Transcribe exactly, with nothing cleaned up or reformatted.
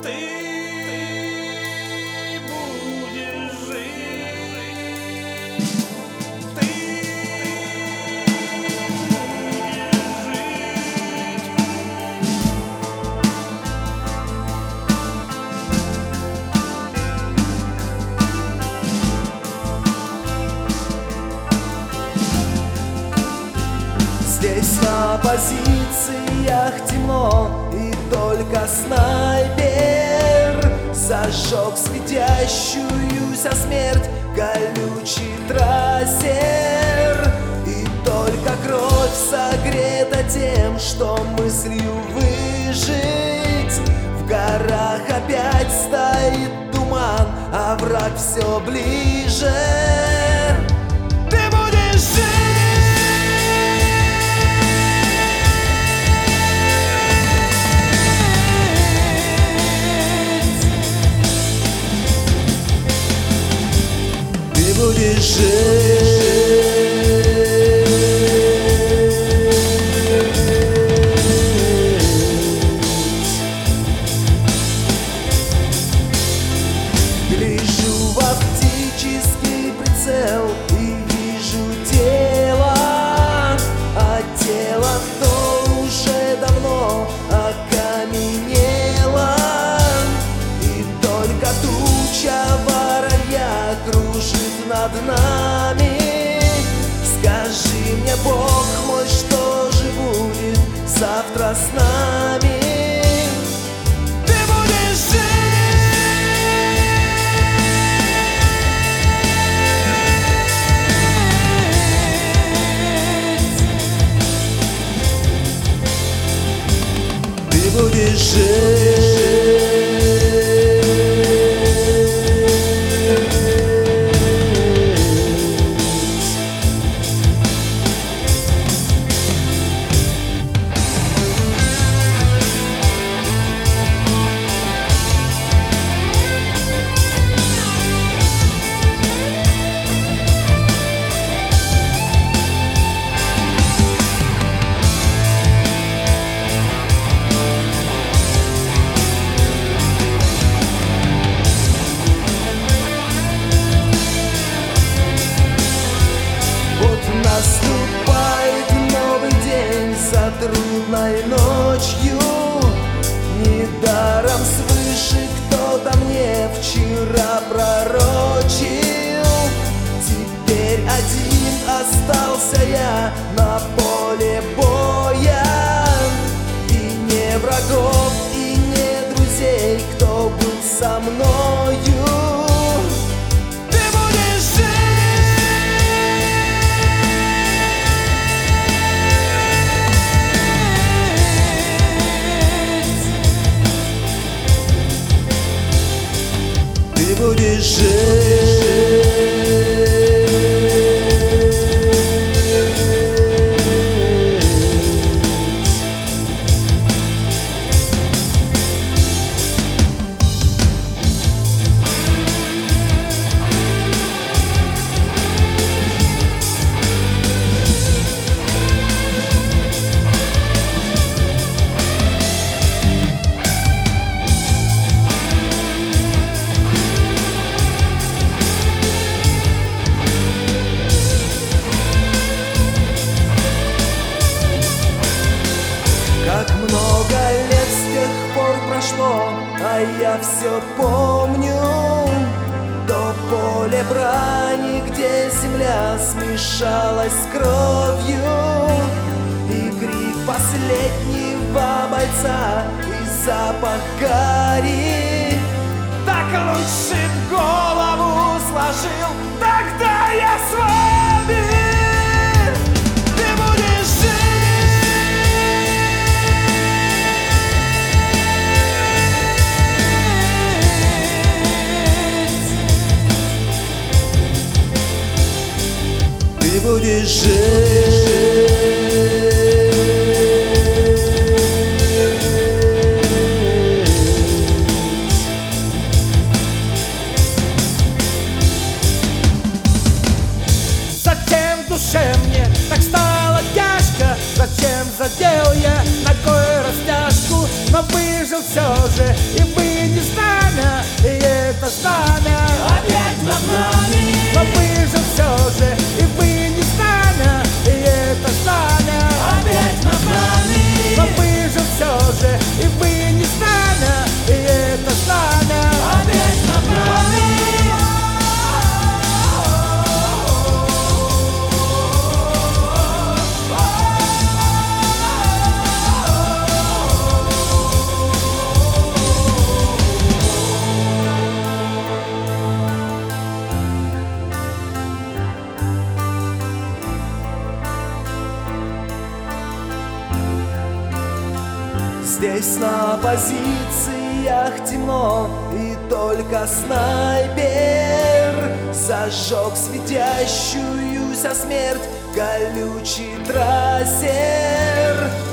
Здесь на позициях темно, и только снайпер зажег светящуюся смерть колючий трассер. И только кровь согрета тем, что мыслью выжить. В горах опять стоит туман, а враг все ближе. Будешь жить. Гляжу в оптический прицел и вижу тело, а тело то уже давно окаменело. И только туча воронья кружит над нами. Скажи мне, Бог мой, что же будет завтра с нами? Ты будешь жить. Ты будешь жить. Наступает новый день за трудной ночью. Недаром свыше кто-то мне вчера пророчил. Теперь один остался я на поле боя. И не врагов, и не друзей, кто был со мною. Будешь жить. Как много лет с тех пор прошло, а я все помню. То поле брани, где земля смешалась с кровью. И крик последнего бойца, и запах гари. Так лучше б голову сложил, тогда я с вами. Ты будешь будешь жить. Затем в душе мне так стало тяжко. Зачем задел я ногой растяжку? Но выжил все же и вынес Здесь на позициях темно, и только снайпер зажег светящуюся смерть колючий трассер.